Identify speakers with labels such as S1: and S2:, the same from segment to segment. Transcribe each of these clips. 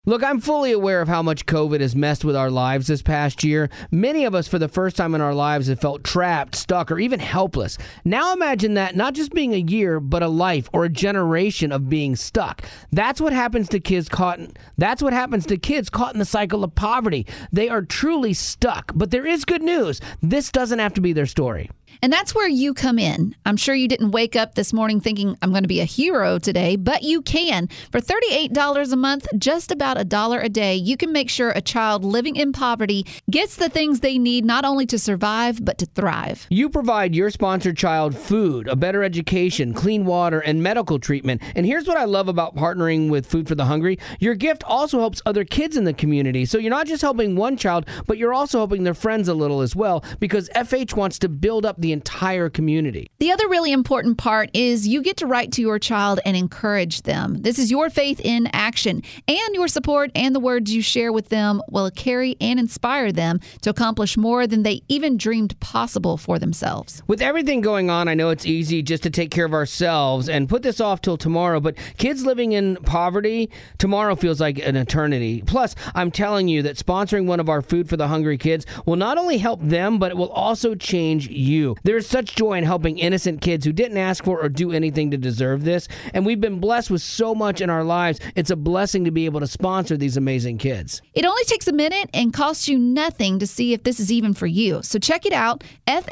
S1: Look, I'm fully aware of how much COVID has messed with our lives this past year. Many of us, for the first time in our lives, have felt trapped, stuck, or even helpless. Now imagine that not just being a year, but a life or a generation of being stuck. That's what happens to kids caught in the cycle of poverty. They are truly stuck. But there is good news. This doesn't have to be their story.
S2: And that's where you come in. I'm sure you didn't wake up this morning thinking, I'm going to be a hero today, but you can. For $38 a month, just about $1 a day, you can make sure a child living in poverty gets the things they need not only to survive, but to thrive.
S1: You provide your sponsored child food, a better education, clean water, and medical treatment. And here's what I love about partnering with Food for the Hungry. Your gift also helps other kids in the community. So you're not just helping one child, but you're also helping their friends a little as well, because FH wants to build up the entire community.
S2: The other really important part is you get to write to your child and encourage them. This is your faith in action, and your support and the words you share with them will carry and inspire them to accomplish more than they even dreamed possible for themselves.
S1: With everything going on, I know it's easy just to take care of ourselves and put this off till tomorrow, but kids living in poverty, tomorrow feels like an eternity. Plus, I'm telling you that sponsoring one of our Food for the Hungry kids will not only help them, but it will also change you. There's such joy in helping innocent kids who didn't ask for or do anything to deserve this, and we've been blessed with so much in our lives. It's a blessing to be able to sponsor these amazing kids.
S2: It only takes a minute and costs you nothing to see if this is even for you. So check it out,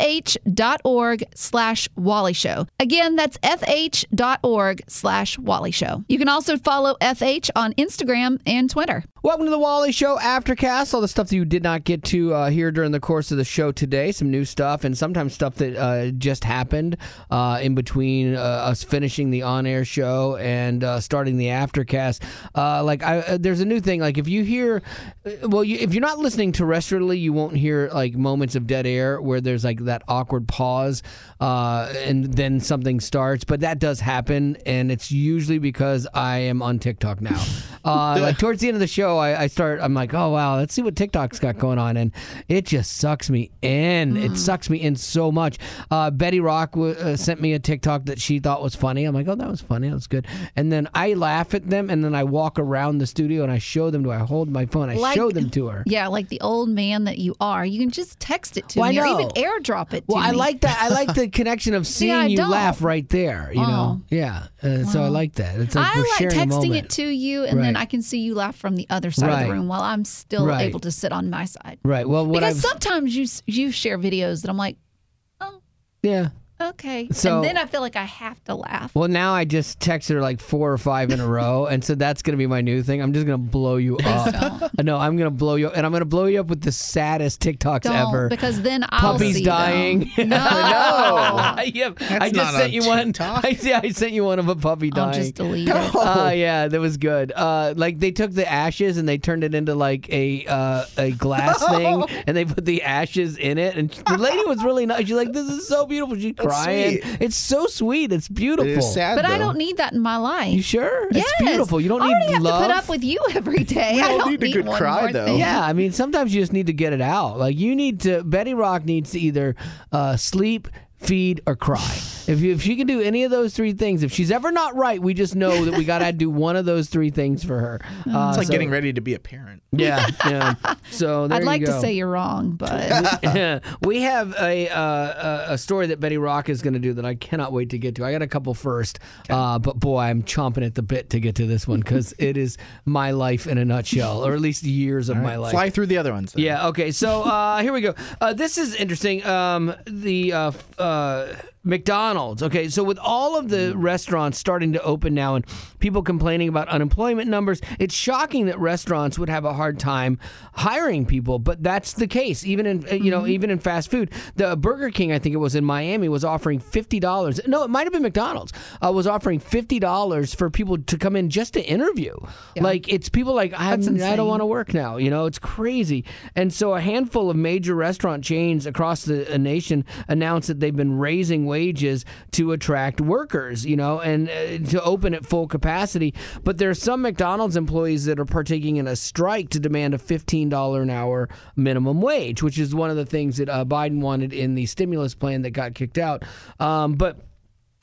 S2: fh.org/Wally Show. Again, that's fh.org/Wally Show. You can also follow FH on Instagram and Twitter.
S1: Welcome to the Wally Show Aftercast. All the stuff that you did not get to hear during the course of the show today. Some new stuff and sometimes stuff that just happened in between us finishing the on-air show and starting the Aftercast. There's a new thing. Like if you hear, if you're not listening terrestrially, you won't hear like moments of dead air where there's like that awkward pause and then something starts. But that does happen, and it's usually because I am on TikTok now. Like towards the end of the show, I'm like, oh wow, let's see what TikTok's got going on, and it just sucks me in. It sucks me in so much. Betty Rock sent me a TikTok that she thought was funny. I'm like, oh, that was funny, that was good. And then I laugh at them, and then I walk around the studio and I show them. I hold my phone, I show them to her.
S2: Yeah, like the old man that you are. You can just text it to me, or even airdrop it to me.
S1: Well, I like that. I like the connection of seeing you laugh right there. You know, yeah. So I like that. It's like we're sharing a moment.
S2: I like texting it to you, and then I can see you laugh from the other side of the room while I'm still able to sit on my side.
S1: Right. Well,
S2: because sometimes you share videos that I'm like, oh,
S1: yeah.
S2: Okay. So, and then I feel like I have to laugh.
S1: Well, now I just text her like 4 or 5 in a row, and so that's going to be my new thing. I'm just going to blow you up. No, I'm going to blow you up, and I'm going to blow you up with the saddest TikToks ever.
S2: Because then I'll
S1: Puppies
S2: see
S1: dying.
S2: Them. No.
S1: I just sent you one. I sent you one of a puppy dying.
S2: I'll just delete it.
S1: Yeah, that was good. Like they took the ashes and they turned it into like a glass thing, and they put the ashes in it. And the lady was really nice. She's like, "This is so beautiful." She crying. It's so sweet. It's beautiful.
S3: It is sad,
S2: but
S3: though.
S2: I don't need that in my life.
S1: You sure?
S2: Yes.
S1: It's beautiful. You don't need
S2: I already
S1: love.
S2: have to put up with you every day.
S3: We
S2: I
S3: all
S2: don't
S3: need a good
S2: one
S3: cry,
S2: more
S3: though.
S2: thing.
S1: Yeah, I mean, sometimes you just need to get it out. Like Betty Rock needs to either sleep, feed, or cry. If she can do any of those 3 things, if she's ever not right, we just know that we got to do one of those 3 things for her.
S3: It's like getting ready to be a parent.
S1: Yeah. So there
S2: I'd like
S1: you go.
S2: to say you're wrong, but
S1: we have a story that Betty Rock is going to do that I cannot wait to get to. I got a couple first, but boy, I'm chomping at the bit to get to this one because it is my life in a nutshell, or at least years of my life.
S3: Fly through the other ones then.
S1: Yeah, okay. So here we go. This is interesting. McDonald's. Okay, so with all of the restaurants starting to open now and people complaining about unemployment numbers, it's shocking that restaurants would have a hard time hiring people, but that's the case. Even in even in fast food, the Burger King, I think it was in Miami, was offering $50. No, it might have been McDonald's. Was offering $50 for people to come in just to interview. Yeah. Like it's people like I don't want to work now. It's crazy. And so a handful of major restaurant chains across the nation announced that they've been raising wages to attract workers, and to open at full capacity. But there are some McDonald's employees that are partaking in a strike to demand a $15 an hour minimum wage, which is one of the things that Biden wanted in the stimulus plan that got kicked out. But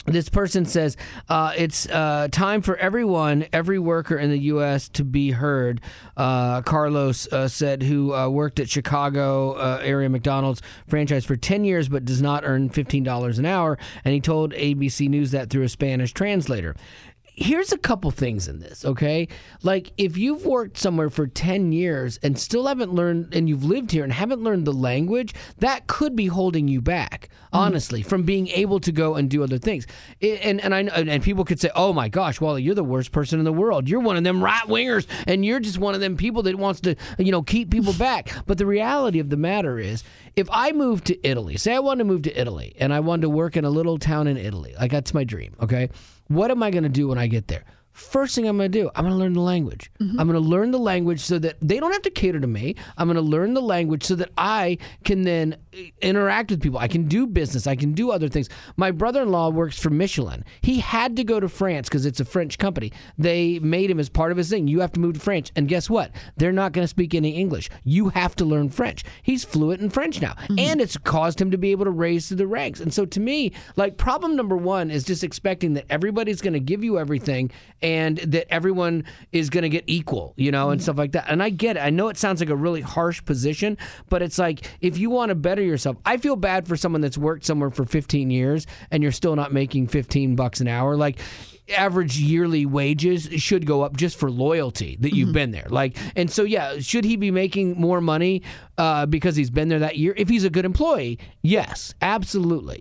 S1: This person says, it's time for every worker in the U.S. to be heard. Carlos said, who worked at Chicago area McDonald's franchise for 10 years but does not earn $15 an hour. And he told ABC News that through a Spanish translator. Here's a couple things in this, okay? Like, if you've worked somewhere for 10 years and still haven't learned, and you've lived here and haven't learned the language, that could be holding you back, honestly, from being able to go and do other things. And people could say, oh my gosh, Wally, you're the worst person in the world. You're one of them right-wingers, and you're just one of them people that wants to, keep people back. But the reality of the matter is, if I moved to Italy, say I wanted to move to Italy, and I wanted to work in a little town in Italy, like that's my dream, okay? What am I going to do when I get there? First thing I'm going to do, I'm going to learn the language. I'm going to learn the language so that they don't have to cater to me. I'm going to learn the language so that I can then interact with people. I can do business. I can do other things. My brother-in-law works for Michelin. He had to go to France because it's a French company. They made him as part of his thing. You have to move to France. And guess what? They're not going to speak any English. You have to learn French. He's fluent in French now. And it's caused him to be able to raise through the ranks. And so to me, like, problem number one is just expecting that everybody's going to give you everything and that everyone is going to get equal, and stuff like that. And I get it. I know it sounds like a really harsh position, but it's like, if you want to better yourself, I feel bad for someone that's worked somewhere for 15 years and you're still not making $15 an hour. Like, average yearly wages should go up just for loyalty that you've been there. Like, and so, yeah, should he be making more money because he's been there that year? If he's a good employee, yes, absolutely.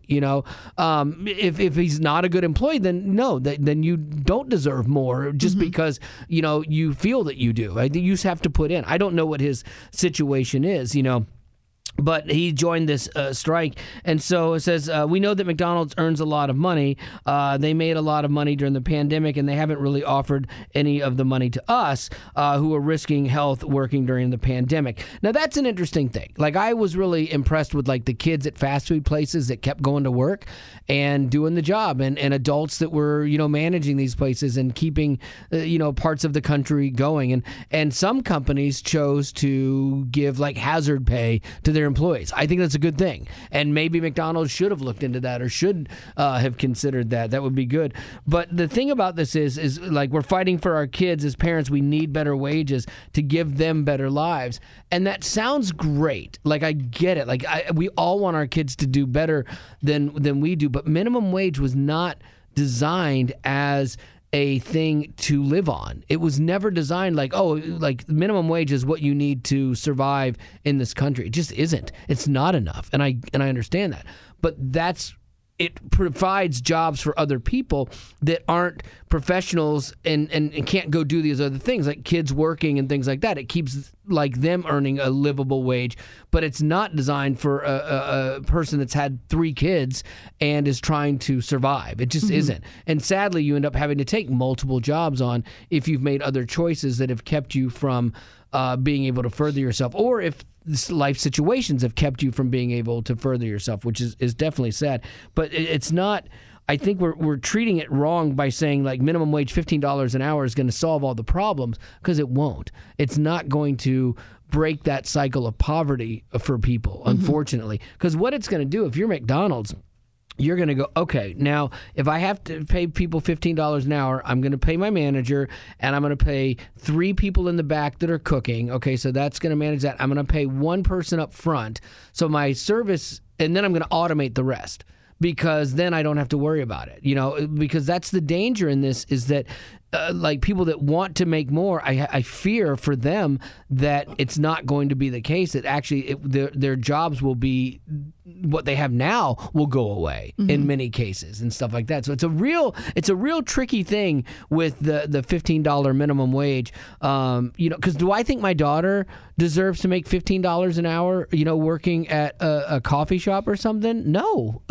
S1: If he's not a good employee, then no, then you don't deserve more just because, you feel that you do. You just have to put in. I don't know what his situation is, But he joined this strike. And so it says, we know that McDonald's earns a lot of money. They made a lot of money during the pandemic, and they haven't really offered any of the money to us who are risking health working during the pandemic. Now, that's an interesting thing. Like, I was really impressed with, like, the kids at fast food places that kept going to work and doing the job, and adults that were, managing these places and keeping, parts of the country going. And some companies chose to give, like, hazard pay to their employees. I think that's a good thing. And maybe McDonald's should have looked into that or should have considered that. That would be good. But the thing about this is like, we're fighting for our kids as parents. We need better wages to give them better lives. And that sounds great. Like, I get it. Like, we all want our kids to do better than we do. But minimum wage was not designed as a thing to live on. It was never designed like minimum wage is what you need to survive in this country. It just isn't. It's not enough. And I understand that. But it provides jobs for other people that aren't professionals and can't go do these other things, like kids working and things like that. It keeps like them earning a livable wage, but it's not designed for a person that's had 3 kids and is trying to survive. It just isn't. And sadly, you end up having to take multiple jobs on if you've made other choices that have kept you from being able to further yourself, or if life situations have kept you from being able to further yourself, which is definitely sad. But it's not. I think we're treating it wrong by saying, like, minimum wage $15 an hour is going to solve all the problems, because it won't. It's not going to break that cycle of poverty for people, unfortunately. Because what it's going to do, if you're McDonald's, you're going to go, okay, now if I have to pay people $15 an hour, I'm going to pay my manager, and I'm going to pay 3 people in the back that are cooking. Okay, so that's going to manage that. I'm going to pay 1 person up front. So my service, and then I'm going to automate the rest, because then I don't have to worry about it. Because that's the danger in this, is that like, people that want to make more, I fear for them that it's not going to be the case, that actually their jobs will be what they have now will go away in many cases and stuff like that. So it's a real tricky thing with the $15 minimum wage. Because do I think my daughter deserves to make $15 an hour, working at a coffee shop or something? No.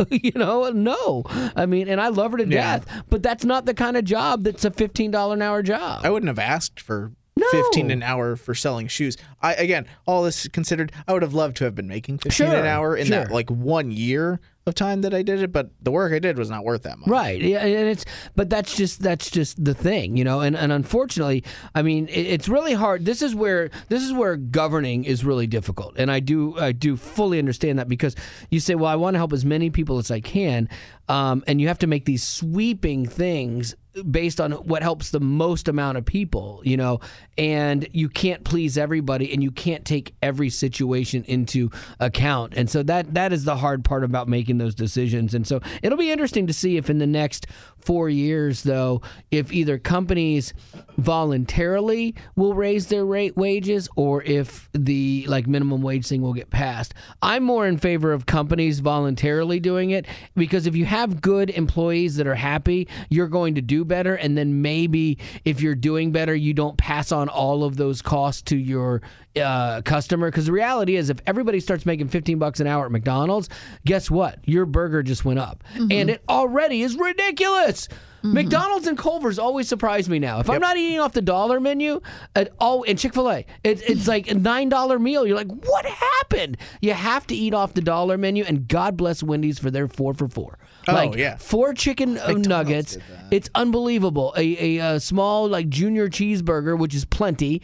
S1: No. I mean, and I love her to death, but that's not the kind of job that's a $15 an hour job.
S3: I wouldn't have asked for $15 an hour for selling shoes. Again, all this considered, I would have loved to have been making $15 an hour in that, like, 1 year. of time that I did it, but the work I did was not worth that much.
S1: Right. Yeah, and but that's just the thing, and unfortunately, I mean, it's really hard. This is where governing is really difficult. And I do fully understand that, because you say, well, I want to help as many people as I can, and you have to make these sweeping things based on what helps the most amount of people, and you can't please everybody, and you can't take every situation into account. And so that is the hard part about making those decisions. And so it'll be interesting to see if in the next 4 years, though, if either companies voluntarily will raise their wages, or if the minimum wage thing will get passed. I'm more in favor of companies voluntarily doing it, because if you have good employees that are happy, you're going to do better. And then maybe if you're doing better, you don't pass on all of those costs to your customer. Because the reality is, if everybody starts making $15 an hour at McDonald's, guess what? Your burger just went up. And it already is ridiculous. McDonald's and Culver's always surprise me now. If I'm not eating off the dollar menu and Chick-fil-A, it's like a $9 meal. You're like, what happened? You have to eat off the dollar menu, and God bless Wendy's for their 4 for $4.
S3: Oh, yeah.
S1: 4 chicken nuggets. It's unbelievable. A small junior cheeseburger, which is plenty,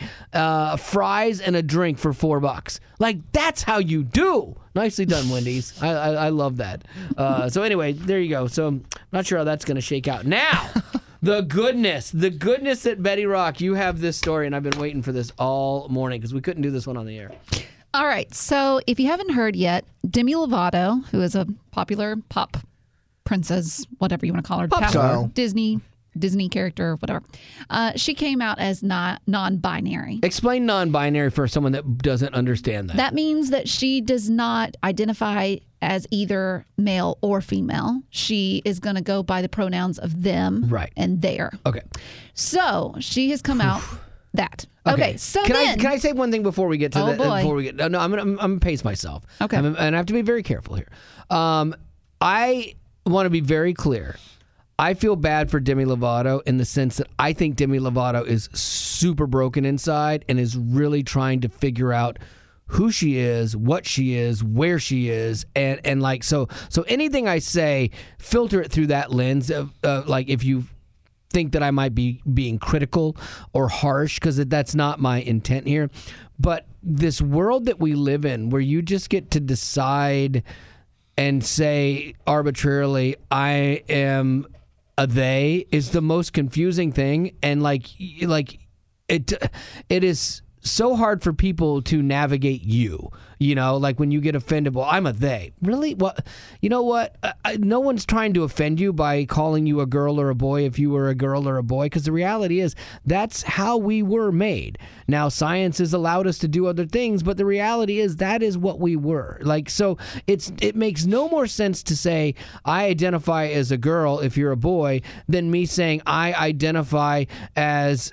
S1: fries, and a drink for $4. That's how you do. Nicely done, Wendy's. I love that. So anyway, there you go. So I'm not sure how that's going to shake out. Now, the goodness that Betty Rock, you have this story, and I've been waiting for this all morning because we couldn't do this one on the air.
S2: All right. So if you haven't heard yet, Demi Lovato, who is a popular pop princess, whatever you want to call her,
S1: Pop star.
S2: Disney character, whatever. She came out as non-binary.
S1: Explain non-binary for someone that doesn't understand that.
S2: That means that she does not identify as either male or female. She is going to go by the pronouns of them and their.
S1: Okay.
S2: So she has come out that. Okay. So
S1: can I say one thing before we get to that?
S2: Boy.
S1: Before we get no, I'm gonna pace myself.
S2: Okay.
S1: And I have to be very careful here. I want to be very clear. I feel bad for Demi Lovato in the sense that I think Demi Lovato is super broken inside and is really trying to figure out who she is, what she is, where she is, and so anything I say, filter it through that lens of if you think that I might be being critical or harsh, because that's not my intent here. But this world that we live in, where you just get to decide and say arbitrarily, I am a they, is the most confusing thing. And it is so hard for people to navigate you. When you get offended, well, I'm a they. Really? Well, you know what? No one's trying to offend you by calling you a girl or a boy if you were a girl or a boy, because the reality is that's how we were made. Now, science has allowed us to do other things, but the reality is that is what we were. So it makes no more sense to say I identify as a girl if you're a boy than me saying I identify as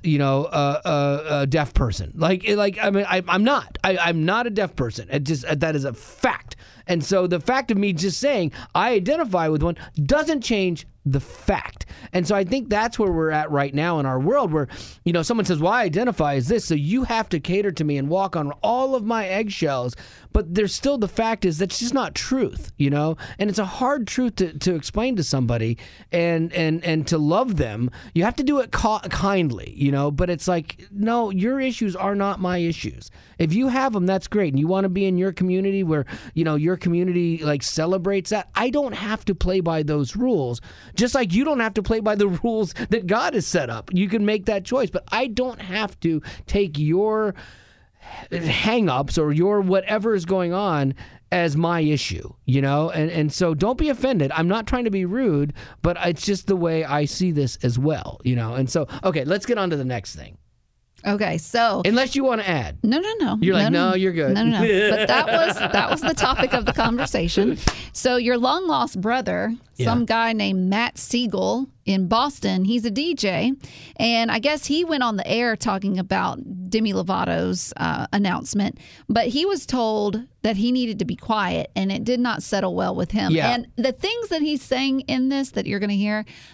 S1: a deaf person. I'm not. I'm not a deaf person. That is a fact. And so the fact of me just saying I identify with one doesn't change the fact. And so I think that's where we're at right now in our world, where someone says, well, I identify as this, so you have to cater to me and walk on all of my eggshells. But there's still the fact is that's just not truth, and it's a hard truth to explain to somebody and to love them. You have to do it kindly, but it's no, your issues are not my issues. If you have them, that's great. And you want to be in your community where, your community celebrates that. I don't have to play by those rules. Just like you don't have to play by the rules that God has set up. You can make that choice, but I don't have to take your hang-ups or your whatever is going on as my issue, and so don't be offended. I'm not trying to be rude, but it's just the way I see this as well, and so, okay, let's get on to the next thing.
S2: Okay, so
S1: unless you want to add.
S2: No.
S1: You're no, you're good.
S2: No. But that was the topic of the conversation. So your long lost brother, some guy named Matt Siegel in Boston, he's a DJ, and I guess he went on the air talking about Demi Lovato's announcement, but he was told that he needed to be quiet, and it did not settle well with him.
S1: Yeah.
S2: And the things that he's saying in this that you're going to hear,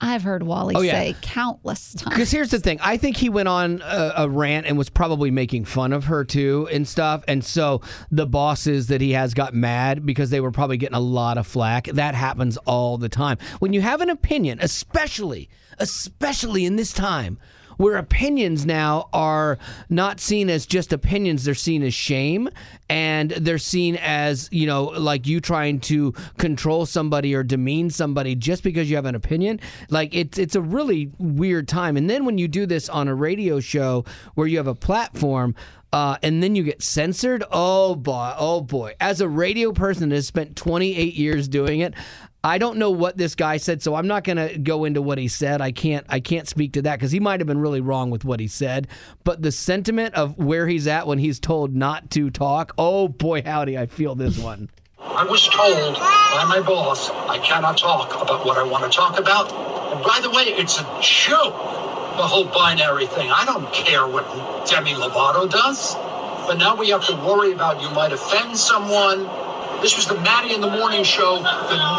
S2: I've heard Wally say countless times.
S1: Because here's the thing. I think he went on a rant and was probably making fun of her, too, and stuff. And so the bosses that he has got mad because they were probably getting a lot of flack. That happens all the time. When you have an opinion, especially in this time, where opinions now are not seen as just opinions, they're seen as shame, and they're seen as, like you trying to control somebody or demean somebody just because you have an opinion. Like, it's a really weird time. And then when you do this on a radio show where you have a platform, and then you get censored, oh boy. As a radio person that has spent 28 years doing it, I don't know what this guy said, so I'm not going to go into what he said. I can't speak to that because he might have been really wrong with what he said. But the sentiment of where he's at when he's told not to talk, oh boy, howdy, I feel this one.
S4: I was told by my boss I cannot talk about what I want to talk about. And by the way, it's a joke, the whole binary thing. I don't care what Demi Lovato does. But now we have to worry about you might offend someone. This was the Maddie in the Morning Show, the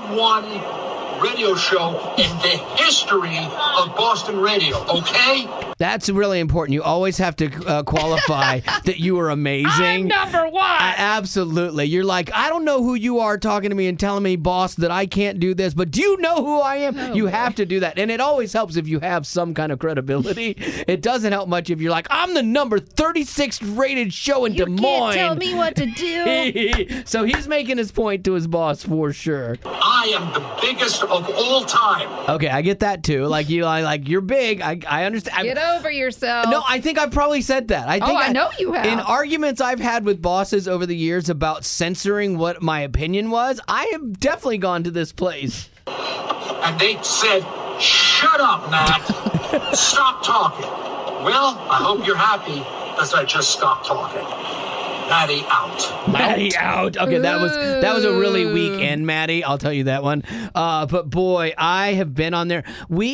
S4: #1 radio show in the history of Boston radio, okay?
S1: That's really important. You always have to qualify that you are amazing.
S2: I'm #1.
S1: Absolutely. You're like, I don't know who you are talking to me and telling me, boss, that I can't do this, but do you know who I am? You have to do that. And it always helps if you have some kind of credibility. It doesn't help much if you're like, I'm the number 36th rated show in Des Moines.
S2: You can't tell me what to do.
S1: So he's making his point to his boss for sure.
S4: I am the biggest of all time.
S1: Okay, I get that too. Like you're big. I understand.
S2: Get over yourself.
S1: No, I think I've probably said that.
S2: I know you have.
S1: In arguments I've had with bosses over the years about censoring what my opinion was, I have definitely gone to this place.
S4: And they said, shut up, Matt. Stop talking. Well, I hope you're happy as I just stopped talking. Maddie out.
S1: Maddie out. Okay, that was a really weak end, Maddie. I'll tell you that one. But boy, I have been on there.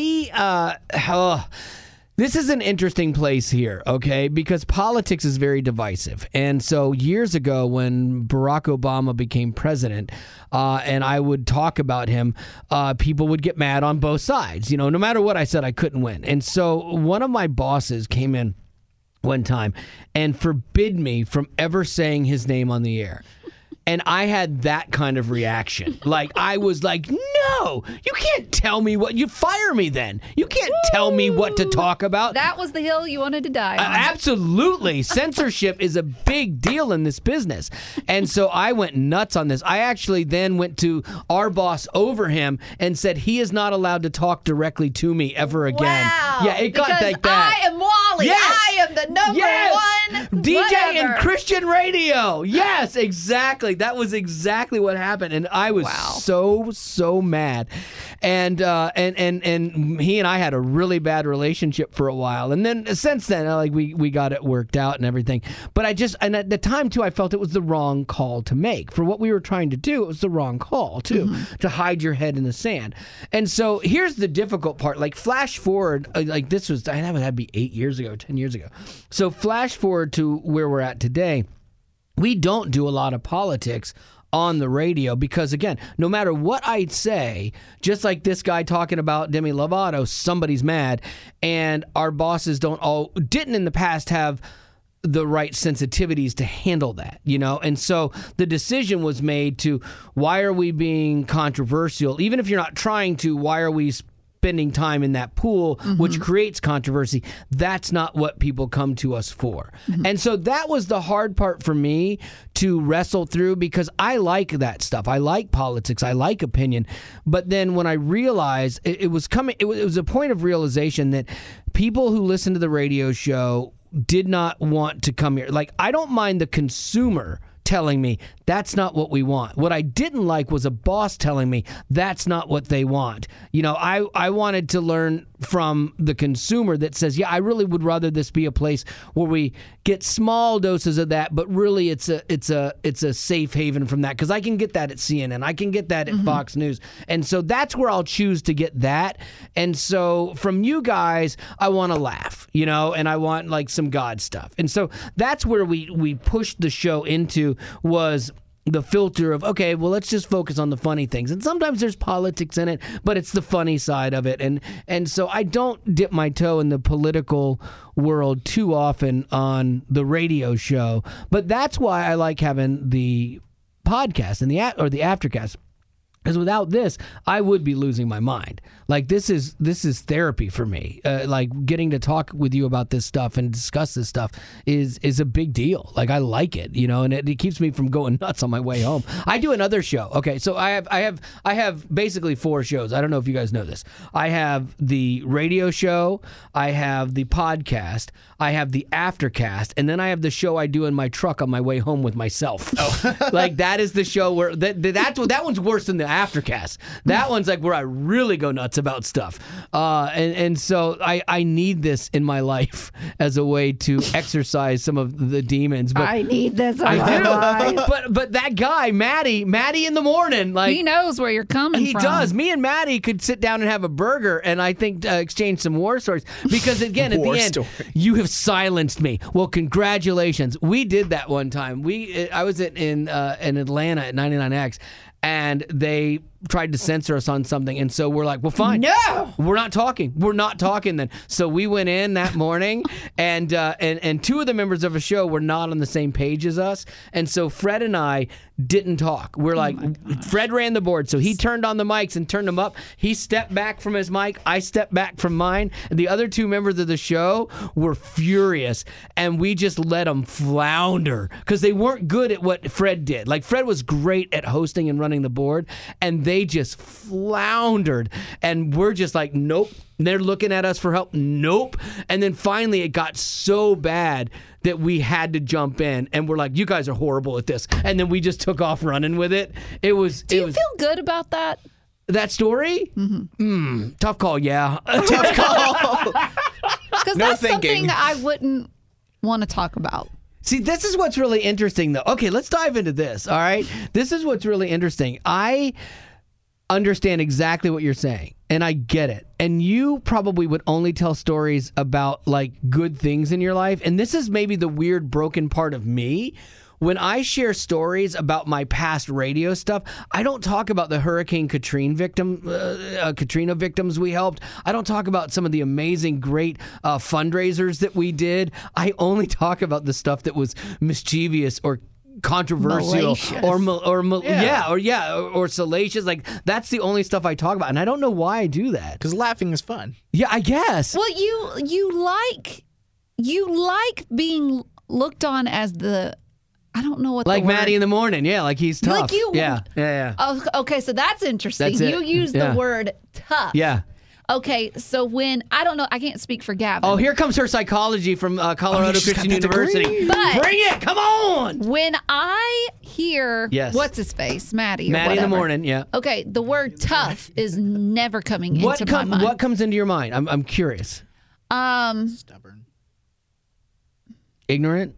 S1: This is an interesting place here, okay? Because politics is very divisive. And so years ago when Barack Obama became president, and I would talk about him, people would get mad on both sides. No matter what I said, I couldn't win. And so one of my bosses came in one time and forbid me from ever saying his name on the air. And I had that kind of reaction. Like, I was like, no, you can't tell me what, you fire me then. You can't tell me what to talk about.
S2: That was the hill you wanted to die on.
S1: Absolutely. Censorship is a big deal in this business. And so I went nuts on this. I actually then went to our boss over him and said he is not allowed to talk directly to me ever again.
S2: Wow.
S1: Yeah, it got like that.
S2: I am Wally.
S1: Yes.
S2: I am the #1
S1: DJ
S2: whatever.
S1: in Christian radio. Yes, exactly. That was exactly what happened, and I was so mad. And he and I had a really bad relationship for a while, and then since then, we got it worked out and everything. But and at the time too, I felt it was the wrong call to make for what we were trying to do. It was the wrong call too, to hide your head in the sand. And so here's the difficult part. Like, flash forward, like this was that had to be 8 years ago, 10 years ago. So flash forward to where we're at today. We don't do a lot of politics on the radio because, again, no matter what I say, just like this guy talking about Demi Lovato, somebody's mad, and our bosses didn't in the past have the right sensitivities to handle that, And so the decision was made to, why are we being controversial? Even if you're not trying to, why are we spending time in that pool, which creates controversy? That's not what people come to us for. And so that was the hard part for me to wrestle through, because I like that stuff. I like politics. I like opinion. But then when I realized it was a point of realization that people who listen to the radio show did not want to come here. Like, I don't mind the consumer telling me that's not what we want. What I didn't like was a boss telling me that's not what they want. I wanted to learn from the consumer that says, yeah, I really would rather this be a place where we get small doses of that, but really it's a safe haven from that, because I can get that at CNN, I can get that at Fox News, and so that's where I'll choose to get that. And so from you guys, I want to laugh, and I want like some God stuff, and so that's where we pushed the show into, was the filter of, okay, well, let's just focus on the funny things. And sometimes there's politics in it, but it's the funny side of it. And so I don't dip my toe in the political world too often on the radio show. But that's why I like having the podcast and the Aftercast. Because without this, I would be losing my mind. Like, this is therapy for me. Like, getting to talk with you about this stuff and discuss this stuff is a big deal. Like, I like it, and it keeps me from going nuts on my way home. I do another show. Okay, so I have basically 4 shows. I don't know if you guys know this. I have the radio show, I have the podcast, I have the Aftercast, and then I have the show I do in my truck on my way home with myself. Oh. Like, that is the show where that one's worse than the Aftercast. That one's like where I really go nuts about stuff. And so I need this in my life as a way to exercise some of the demons. But
S2: I need this in my life.
S1: But that guy, Maddie in the morning, like,
S2: he knows where you're coming from.
S1: He does. Me and Maddie could sit down and have a burger and I think exchange some war stories. Because again, at the end, you have silenced me. Well, congratulations. We did that one time. I was in Atlanta at 99X. And they tried to censor us on something. And so we're like, well, fine. No! We're not talking. We're not talking then. So we went in that morning, and 2 of the members of the show were not on the same page as us. And so Fred and I didn't talk. We're like, Fred ran the board. So he turned on the mics and turned them up. He stepped back from his mic. I stepped back from mine. And the other 2 members of the show were furious. And we just let them flounder because they weren't good at what Fred did. Like, Fred was great at hosting and running the board. And they just floundered. And we're just like, nope. They're looking at us for help. Nope. And then finally it got so bad that we had to jump in, and we're like, you guys are horrible at this. And then we just took off running with it.
S2: Do you feel good about that?
S1: That story? Mm-hmm. Tough call, yeah.
S3: Tough call.
S2: Because that's something I wouldn't want to talk about.
S1: See, this is what's really interesting, though. Okay, let's dive into this, all right? This is what's really interesting. I understand exactly what you're saying, and I get it. And you probably would only tell stories about, like, good things in your life. And this is maybe the weird, broken part of me. When I share stories about my past radio stuff, I don't talk about the Hurricane Katrina victims we helped. I don't talk about some of the amazing, great fundraisers that we did. I only talk about the stuff that was mischievous or controversial or salacious. Like, that's the only stuff I talk about, and I don't know why I do that.
S3: Because laughing is fun.
S1: Yeah, I guess.
S2: Well, you like being looked on as the, I don't know what,
S1: like
S2: the word.
S1: Maddie in the morning. Yeah, like he's tough.
S2: Like
S1: yeah.
S2: Oh, okay, so that's interesting.
S1: That's it.
S2: You use the word tough.
S1: Yeah.
S2: Okay, so when, I don't know, I can't speak for Gavin.
S1: Oh, here comes her psychology from Colorado Christian University.
S2: But
S1: bring it, come on!
S2: When I hear, what's his face, Maddie
S1: in the morning, yeah.
S2: Okay, the word tough is never coming into my mind.
S1: What comes into your mind? I'm curious.
S3: Stubborn.
S1: Ignorant?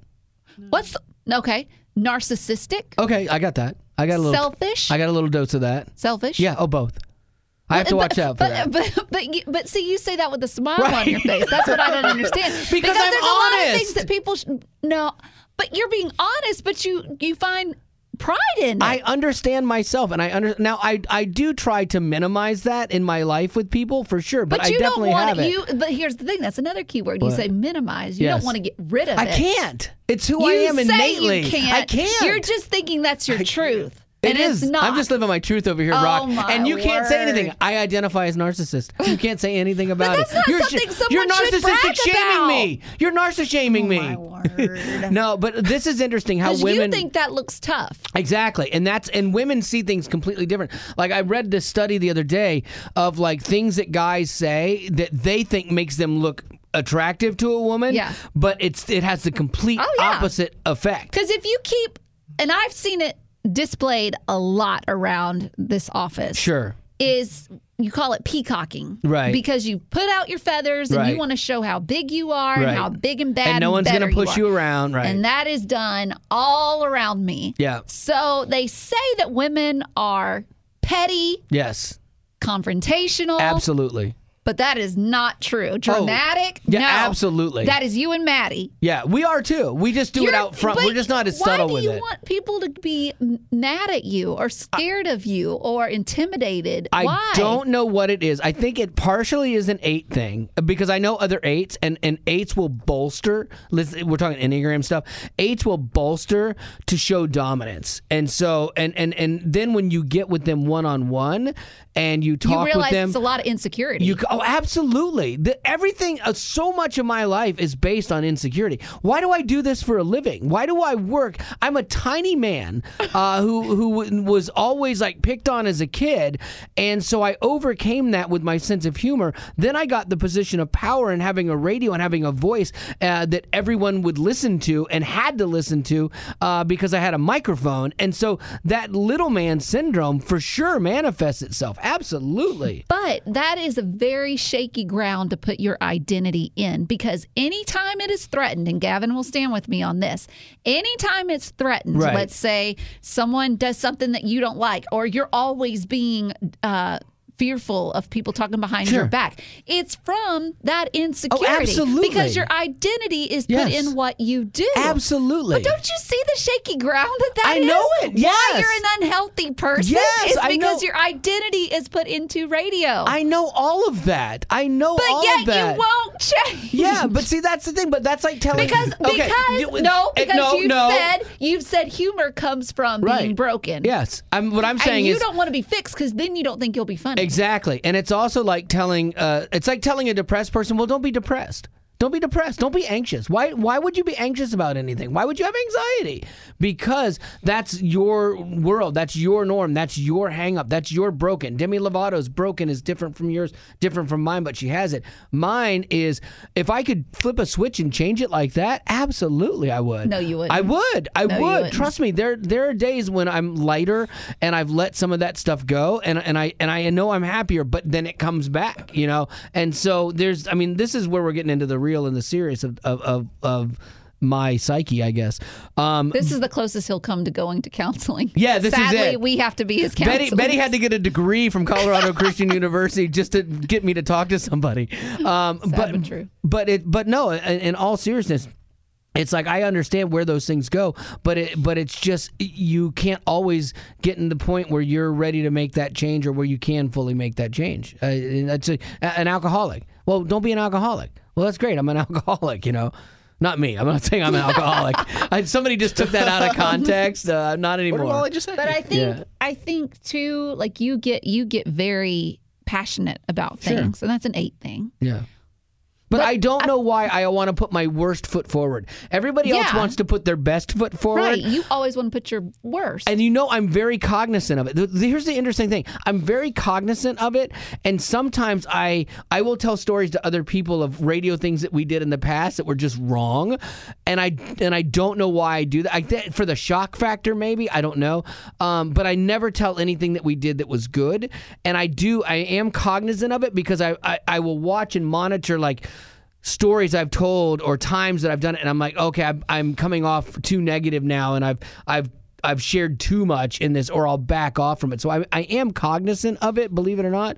S2: Okay, narcissistic.
S1: Okay, I got that. I got a little
S2: selfish.
S1: I got a little dose of that.
S2: Selfish.
S1: Yeah. Oh, both. I have to watch out for that.
S2: But see, you say that with a smile on your face. That's what I don't understand.
S1: because
S2: there's
S1: I'm honest.
S2: a lot of things that people no, but you're being honest. But you find pride in it.
S1: I understand myself, and now I do try to minimize that in my life with people for sure. But I definitely have it.
S2: But here's the thing: that's another key word. You say minimize. You don't want to get rid of it.
S1: I can't. It's who I am innately.
S2: You can't.
S1: I can't.
S2: You're just thinking that's your truth.
S1: It is.
S2: It's not.
S1: I'm just living my truth over here, Brock. And you can't say anything. I identify as narcissist. You can't say anything about
S2: it. That's not something someone should brag
S1: narcissistic shaming me. You're narcissistic shaming me.
S2: My word.
S1: No, but this is interesting how women.
S2: You think that looks tough.
S1: Exactly. And women see things completely different. Like, I read this study the other day of, like, things that guys say that they think makes them look attractive to a woman.
S2: Yeah.
S1: But it has the complete opposite effect.
S2: Because if you keep, and I've seen it displayed a lot around this office.
S1: Sure.
S2: Is you call it peacocking.
S1: Right.
S2: Because you put out your feathers and you want to show how big you are and how big and bad
S1: and no one's
S2: going to
S1: push you around. Right.
S2: And that is done all around me.
S1: Yeah.
S2: So they say that women are petty.
S1: Yes.
S2: Confrontational.
S1: Absolutely.
S2: But that is not true. Dramatic?
S1: Yeah,
S2: no.
S1: absolutely.
S2: That is you and Maddie.
S1: Yeah, we are too. We just do it out front.
S2: But
S1: We're just not as subtle with
S2: Why do
S1: it.
S2: you want people to be mad at you or scared of you or intimidated?
S1: I
S2: Why?
S1: don't know what it is. I think it partially is an 8 thing because I know other 8s and 8s will bolster. We're talking Enneagram stuff. 8s will bolster to show dominance. And so, and then when you get with them one-on-one and you talk
S2: You realize
S1: with them.
S2: it's a lot of insecurity.
S1: Absolutely. Everything, so much of my life is based on insecurity. Why do I do this for a living? Why do I work? I'm a tiny man who was always like picked on as a kid, and so I overcame that with my sense of humor. Then I got the position of power and having a radio and having a voice that everyone would listen to and had to listen to because I had a microphone. And so that little man syndrome for sure manifests itself. Absolutely.
S2: But that is a very shaky ground to put your identity in, because anytime it is threatened, and Gavin will stand with me on this, anytime it's threatened,
S1: Right.
S2: let's say someone does something that you don't like, or you're always being fearful of people talking behind
S1: Sure.
S2: your back, it's from that insecurity.
S1: absolutely.
S2: Because your identity is put
S1: Yes.
S2: in what you do.
S1: Absolutely.
S2: But don't you see the shaky ground that
S1: I
S2: is?
S1: know it,
S2: Why
S1: yes.
S2: you're an unhealthy person
S1: Yes,
S2: is
S1: I
S2: because
S1: know.
S2: your identity is put into radio.
S1: I know all of that. I know
S2: But
S1: all
S2: yet
S1: of that.
S2: you won't change.
S1: Yeah, but see, that's the thing. But that's like telling
S2: Because you've said humor comes from
S1: Right.
S2: being broken.
S1: Yes, what I'm
S2: And
S1: saying
S2: you
S1: is
S2: don't want to be fixed because then you don't think you'll be funny.
S1: exactly, and it's also like telling a depressed person, well, don't be depressed. Don't be depressed. Don't be anxious. Why would you be anxious about anything? Why would you have anxiety? Because that's your world. That's your norm. That's your hang up. That's your broken. Demi Lovato's broken is different from yours, different from mine, but she has it. Mine is, if I could flip a switch and change it like that, absolutely I would.
S2: No, you wouldn't.
S1: I would. I
S2: No, you
S1: would.
S2: wouldn't.
S1: Trust me, there are days when I'm lighter and I've let some of that stuff go and I know I'm happier, but then it comes back, you know? And so this is where we're getting into the real and the serious of my psyche, I guess.
S2: This is the closest he'll come to going to counseling.
S1: Yeah, this is
S2: Sadly,
S1: it.
S2: we have to be his counselor.
S1: Betty had to get a degree from Colorado Christian University just to get me to talk to somebody.
S2: but true.
S1: But no, in all seriousness, it's like I understand where those things go, but it's just you can't always get in the point where you're ready to make that change or where you can fully make that change. That's an alcoholic. Well, don't be an alcoholic. Well, that's great. I'm an alcoholic, you know. Not me. I'm not saying I'm an alcoholic. Somebody just took that out of context. Not anymore.
S3: What did I just say?
S2: But I think too, like you get very passionate about things, and that's an 8 thing.
S1: Yeah. But I don't know why I want to put my worst foot forward. Everybody else
S2: Yeah.
S1: wants to put their best foot forward.
S2: Right. You always want to put your worst.
S1: And I'm very cognizant of it. Here's the interesting thing. I'm very cognizant of it, and sometimes I will tell stories to other people of radio things that we did in the past that were just wrong, and I don't know why I do that. For the shock factor, maybe, I don't know. But I never tell anything that we did that was good, and I am cognizant of it because I will watch and monitor like stories I've told or times that I've done it, and I'm like, okay, I'm coming off too negative now, and I've shared too much in this, or I'll back off from it. So I am cognizant of it, believe it or not.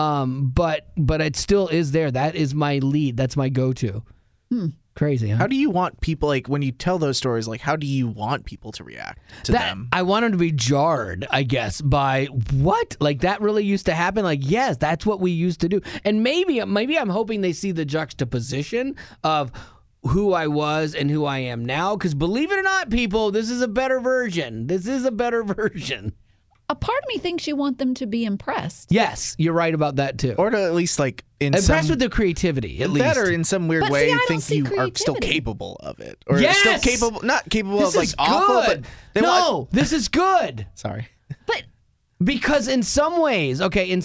S1: But it still is there. That is my lead. That's my go-to. Crazy, huh?
S3: How do you want people, like, when you tell those stories, like, how do you want people to react to them?
S1: I want them to be jarred, I guess, by what? Like, that really used to happen? Like, yes, that's what we used to do. And maybe I'm hoping they see the juxtaposition of who I was and who I am now. Because believe it or not, people, this is a better version. This is a better version.
S2: A part of me thinks you want them to be impressed.
S1: Yes, you're right about that, too.
S3: Or to at least, like,
S1: Impressed with their creativity, at least.
S3: That or in some weird
S2: But
S3: way
S2: see, I don't
S3: think
S2: see
S3: you are still
S2: creativity.
S3: capable of it. Or
S1: Yes!
S3: still capable, not capable
S1: This
S3: of, like,
S1: is
S3: awful, but
S1: good.
S3: they want...
S1: This is good.
S3: Sorry.
S2: But
S1: Because in some ways,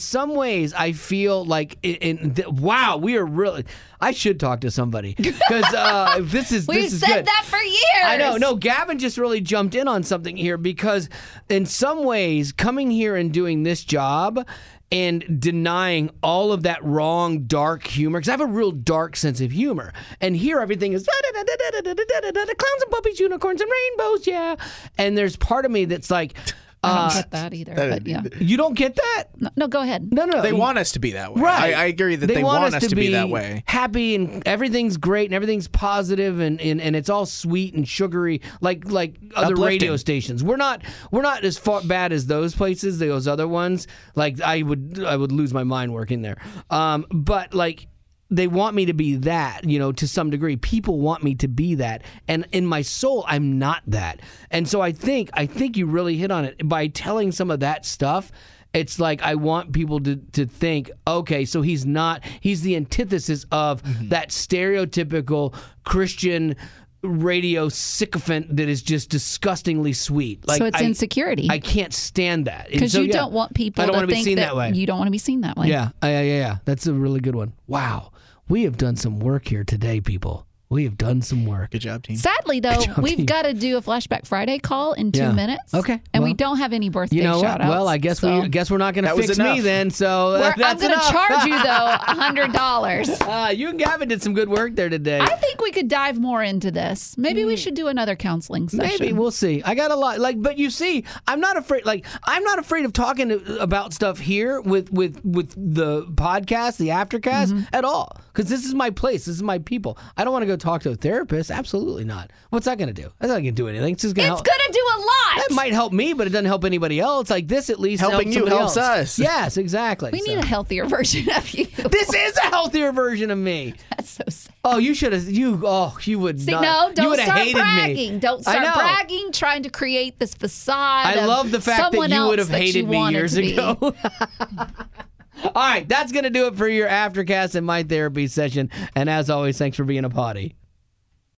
S1: I feel like, wow, we are really. I should talk to somebody because this is
S2: we've
S1: this is
S2: said
S1: good.
S2: that for years.
S1: I know. No, Gavin just really jumped in on something here because in some ways, coming here and doing this job and denying all of that wrong, dark humor, because I have a real dark sense of humor, and here everything is clowns and puppies, unicorns and rainbows, yeah. And there's part of me that's like,
S2: I don't get that either. But yeah.
S1: You don't get that?
S2: No, go ahead.
S1: No.
S3: They want us to be that way.
S1: Right.
S3: I agree that they want us to be that way.
S1: Happy and everything's great and everything's positive and it's all sweet and sugary like other radio stations. We're not as bad as those places, those other ones. Like I would lose my mind working there. But like they want me to be that, to some degree. People want me to be that. And in my soul, I'm not that. And so I think you really hit on it. By telling some of that stuff, it's like I want people to think, okay, so he's the antithesis of that stereotypical Christian radio sycophant that is just disgustingly sweet. Like,
S2: so it's insecurity.
S1: I can't stand that.
S2: Because you don't want people to think that way. You don't want to be seen that way.
S1: Yeah. That's a really good one. Wow. We have done some work here today, people. We have done some work.
S3: Good job, team.
S2: Sadly, though, we've got to do a Flashback Friday call in 2 minutes.
S1: Okay.
S2: And we don't have any birthday shout-outs.
S1: Well, I guess we're not going to fix me then. So
S2: I'm going to charge you, though, $100.
S1: You and Gavin did some good work there today.
S2: I think we could dive more into this. Maybe we should do another counseling session.
S1: Maybe we'll see. I got a lot. But you see, I'm not afraid. I'm not afraid of talking about stuff here with the podcast, the Aftercast, at all. Because this is my place. This is my people. I don't want to go talk to a therapist. Absolutely not. What's that going to do? That's not going to do anything. It's just going to help.
S2: It's going to do a lot.
S1: That might help me, but it doesn't help anybody else. Like this, at least
S3: helping you helps us.
S1: Yes, exactly.
S2: We need a healthier version of you.
S1: This is a healthier version of me.
S2: That's so sad.
S1: Oh, you should have. You would
S2: See,
S1: not.
S2: No, don't
S1: you would have
S2: start
S1: hated
S2: bragging.
S1: me.
S2: Don't start bragging, trying to create this facade.
S1: I love the fact that you would have hated me years ago. All right, that's going to do it for your Aftercast and My Therapy session. And as always, thanks for being a potty.